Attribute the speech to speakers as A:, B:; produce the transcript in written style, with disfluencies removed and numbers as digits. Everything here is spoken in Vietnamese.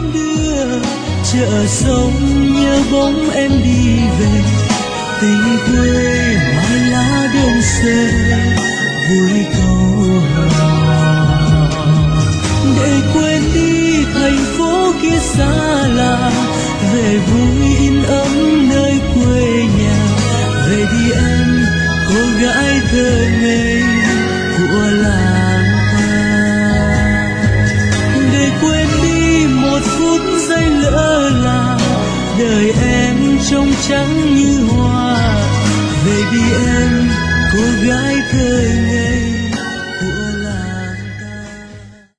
A: đưa chợ sống nhớ bóng em đi về, tình quê mai lá đơn sơ vui câu hò. Để quên đi thành phố kia xa lạ, về vui in ấm nơi quê nhà. Về đi em cô gái thơ ngây của làng ta, để quên đi một phút giây lỡ làng, đời em trông trắng như hoa. Về đi em cô gái thơ